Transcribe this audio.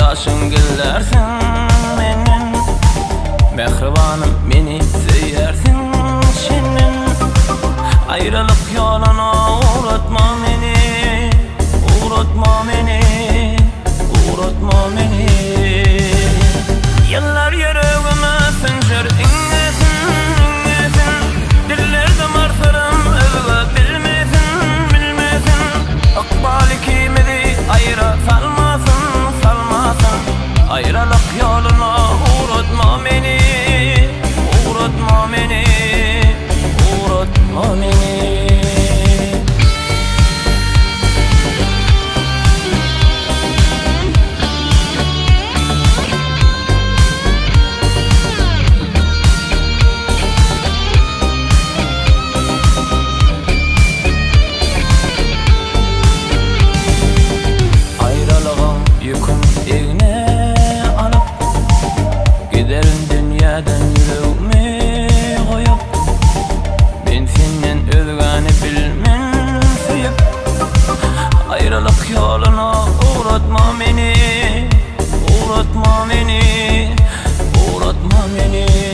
yaşın güllersin menin, mehribanım beni seyyersin senin. Ayrılık yoluna uğratma beni, uğratma beni, uğratma beni. Yıllar yüreğime sıncır inlesin, inlesin. Dillerde martarım övgü bilmesin, bilmesin. Akbal ikimizi ayrı salmasın, salmasın. Ayrılık yoluna uğratma beni, uğratma beni, uğratma beni. Yükün eline alıp giderin dünyadan yüreğimi koyup, ben senden özgani bilmen suyup. Ayrılık yoluna uğratma beni, uğratma beni, uğratma beni.